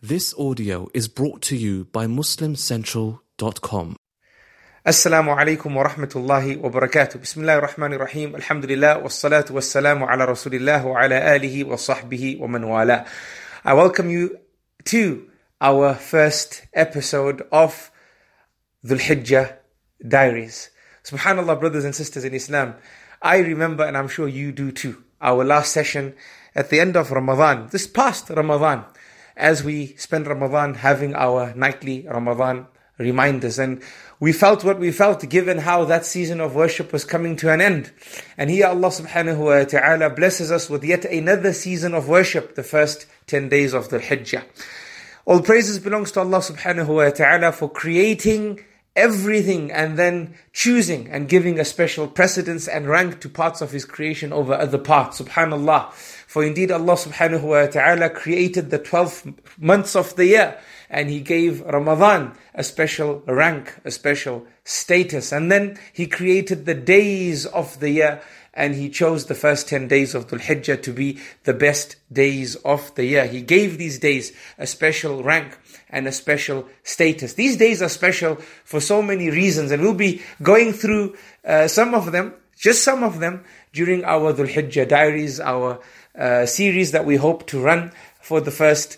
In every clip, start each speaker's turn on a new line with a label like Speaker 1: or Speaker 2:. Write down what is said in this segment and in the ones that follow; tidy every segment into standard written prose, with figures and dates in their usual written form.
Speaker 1: This audio is brought to you by MuslimCentral.com.
Speaker 2: Assalamu alaikum wa rahmatullahi wa barakatuh. Bismillahir Rahmanir Rahim. Alhamdulillah wa salatu wa salamu ala Rasulillah wa ala alihi wa sahbihi wa man wala. I welcome you to our first episode of Dhul Hijjah Diaries. Subhanallah, brothers and sisters in Islam, I remember, and I'm sure you do too, our last session at the end of Ramadan, this past Ramadan, as we spend Ramadan having our nightly Ramadan reminders. And we felt what we felt given how that season of worship was coming to an end. And here Allah subhanahu wa ta'ala blesses us with yet another season of worship, the first 10 days of the Hijjah. All praises belongs to Allah subhanahu wa ta'ala for creating everything and then choosing and giving a special precedence and rank to parts of His creation over other parts. Subhanallah. For indeed Allah subhanahu wa ta'ala created the 12 months of the year, and He gave Ramadan a special rank, a special status. And then He created the days of the year, and He chose the first 10 days of Dhul Hijjah to be the best days of the year. He gave these days a special rank and a special status. These days are special for so many reasons, and we'll be going through some of them, just some of them, during our Dhul Hijjah Diaries, our series that we hope to run for the first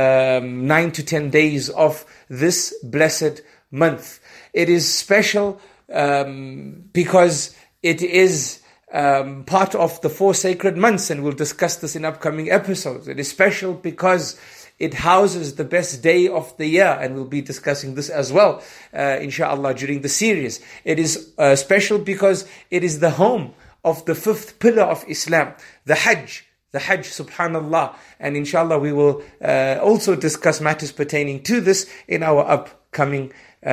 Speaker 2: 9 to 10 days of this blessed month. It is special because it is part of the 4 sacred months, and we'll discuss this in upcoming episodes. It is special because it houses the best day of the year, and we'll be discussing this as well, inshallah, during the series. It is special because it is the home of the 5th pillar of Islam, the Hajj. The Hajj, subhanallah. And inshallah we will also discuss matters pertaining to this in our upcoming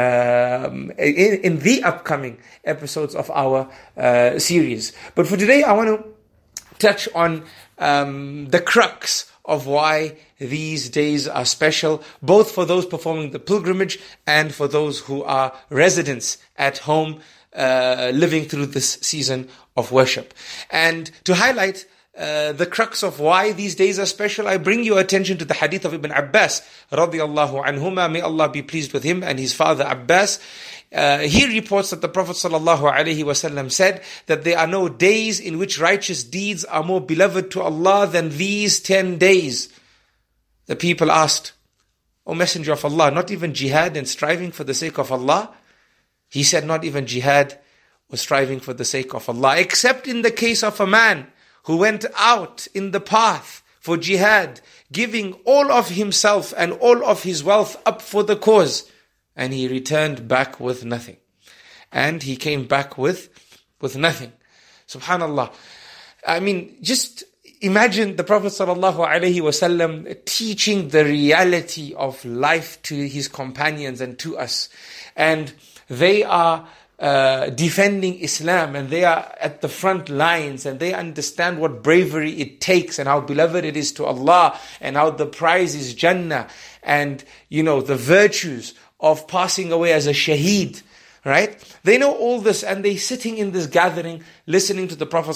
Speaker 2: in the upcoming episodes of our series. But for today I want to touch on the crux of why these days are special, both for those performing the pilgrimage and for those who are residents at home living through this season of worship. And to highlight the crux of why these days are special, I bring your attention to the hadith of Ibn Abbas radiyallahu anhuma, may Allah be pleased with him and his father Abbas. He reports that the Prophet sallallahu alaihi wasallam said that there are no days in which righteous deeds are more beloved to Allah than these 10 days. The people asked, O Messenger of Allah, not even jihad and striving for the sake of Allah? He said, not even jihad or striving for the sake of Allah, except in the case of a man who went out in the path for jihad, giving all of himself and all of his wealth up for the cause, and he returned back with nothing. And he came back with nothing. Subhanallah. I mean, just imagine the Prophet ﷺ teaching the reality of life to his companions and to us. And they are defending Islam, and they are at the front lines, and they understand what bravery it takes and how beloved it is to Allah, and how the prize is Jannah, and the virtues of passing away as a shaheed, right? They know all this, and they sitting in this gathering listening to the Prophet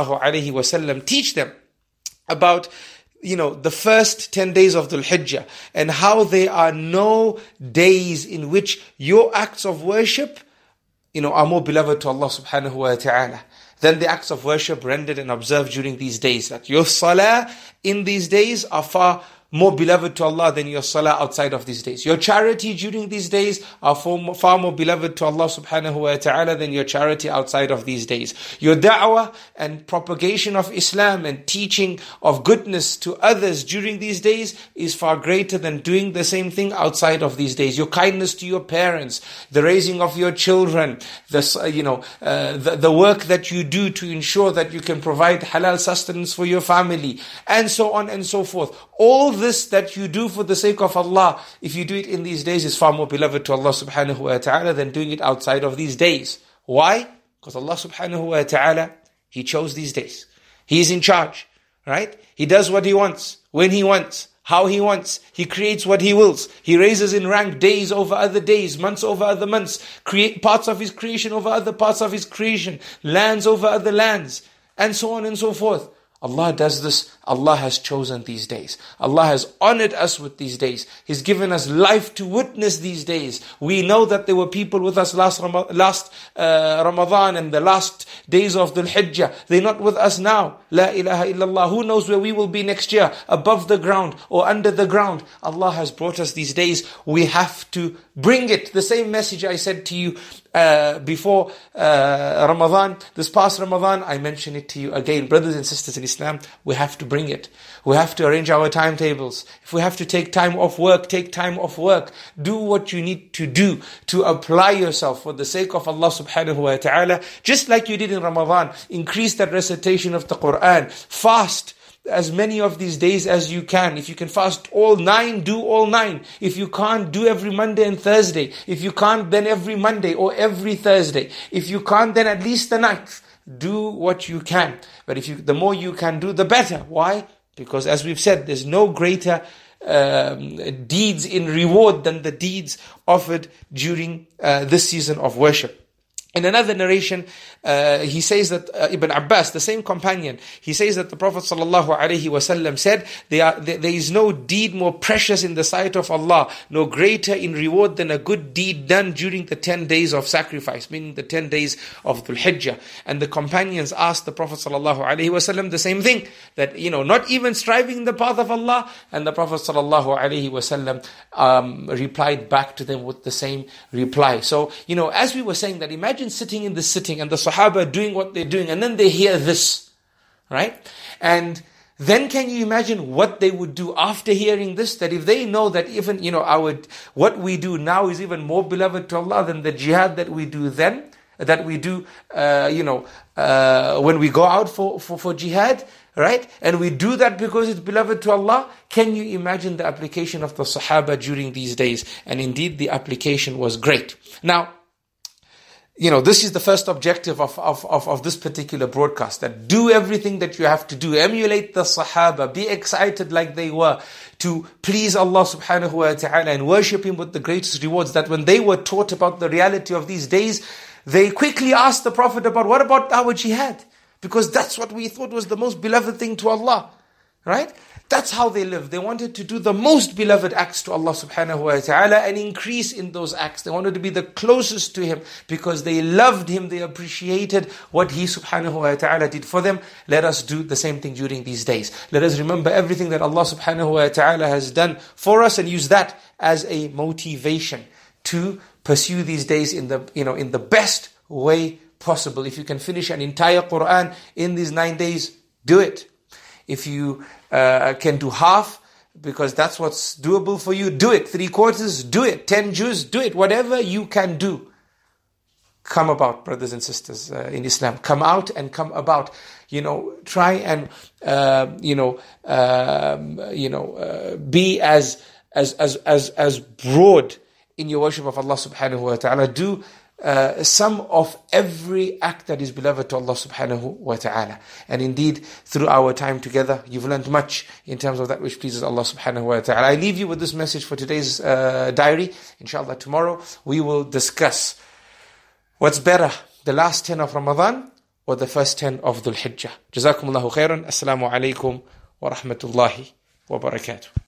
Speaker 2: ﷺ teach them about the first 10 days of Dhul Hijjah, and how there are no days in which your acts of worship are more beloved to Allah subhanahu wa ta'ala than the acts of worship rendered and observed during these days. That your salah in these days are far more beloved to Allah than your salah outside of these days. Your charity during these days are far more beloved to Allah subhanahu wa ta'ala than your charity outside of these days. Your da'wah and propagation of Islam and teaching of goodness to others during these days is far greater than doing the same thing outside of these days. Your kindness to your parents, the raising of your children, the work that you do to ensure that you can provide halal sustenance for your family, and so on and so forth. All this that you do for the sake of Allah, if you do it in these days, is far more beloved to Allah subhanahu wa ta'ala than doing it outside of these days. Why? Because Allah subhanahu wa ta'ala, He chose these days. He is in charge, right? He does what He wants, when He wants, how He wants. He creates what He wills. He raises in rank days over other days, months over other months, create parts of His creation over other parts of His creation, lands over other lands, and so on and so forth. Allah does this. Allah has chosen these days. Allah has honored us with these days. He's given us life to witness these days. We know that there were people with us last Ramadan and the last days of Dhul Hijjah. They're not with us now. La ilaha illallah. Who knows where we will be next year? Above the ground or under the ground. Allah has brought us these days. We have to bring it. The same message I said to you before Ramadan, this past Ramadan, I mention it to you again. Brothers and sisters in Islam, we have to bring it. We have to arrange our timetables. If we have to take time off work, take time off work. Do what you need to do to apply yourself for the sake of Allah subhanahu wa ta'ala. Just like you did in Ramadan, increase that recitation of the Quran. Fast as many of these days as you can. If you can fast all 9, do all 9. If you can't, do every Monday and Thursday. If you can't, then every Monday or every Thursday. If you can't, then at least the 9th. Do what you can. But the more you can do, the better. Why? Because as we've said, there's no greater deeds in reward than the deeds offered during this season of worship. In another narration, he says that Ibn Abbas, the same companion, he says that the Prophet ﷺ said, there is no deed more precious in the sight of Allah, no greater in reward than a good deed done during the 10 days of sacrifice, meaning the 10 days of Dhul Hijjah. And the companions asked the Prophet ﷺ the same thing, that, not even striving in the path of Allah. And the Prophet ﷺ replied back to them with the same reply. So, as we were saying, that imagine sitting in the sitting and the Sahaba doing what they're doing, and then they hear this, right? And then can you imagine what they would do after hearing this? That if they know that even, what we do now is even more beloved to Allah than the jihad that we do then, that we do, when we go out for jihad, right? And we do that because it's beloved to Allah. Can you imagine the application of the Sahaba during these days? And indeed, the application was great. Now, this is the first objective of this particular broadcast, that do everything that you have to do. Emulate the Sahaba. Be excited like they were to please Allah subhanahu wa ta'ala and worship Him with the greatest rewards, that when they were taught about the reality of these days, they quickly asked the Prophet about, what about our jihad? Because that's what we thought was the most beloved thing to Allah. Right? That's how they lived. They wanted to do the most beloved acts to Allah subhanahu wa ta'ala and increase in those acts. They wanted to be the closest to Him because they loved Him. They appreciated what He subhanahu wa ta'ala did for them. Let us do the same thing during these days. Let us remember everything that Allah subhanahu wa ta'ala has done for us and use that as a motivation to pursue these days in the best way possible. If you can finish an entire Quran in these 9 days, do it. If you can do half, because that's what's doable for you, do it. 3/4, do it. 10 juz, do it. Whatever you can do. Come about, brothers and sisters in Islam. Come out and come about. Try and be as broad in your worship of Allah subhanahu wa ta'ala. Do some of every act that is beloved to Allah subhanahu wa ta'ala. And indeed, through our time together, you've learned much in terms of that which pleases Allah subhanahu wa ta'ala. I leave you with this message for today's diary. Inshallah, tomorrow we will discuss what's better, the last 10 of Ramadan or the first 10 of Dhul Hijjah. Jazakumullahu khairan. Assalamu alaikum wa rahmatullahi wa barakatuh.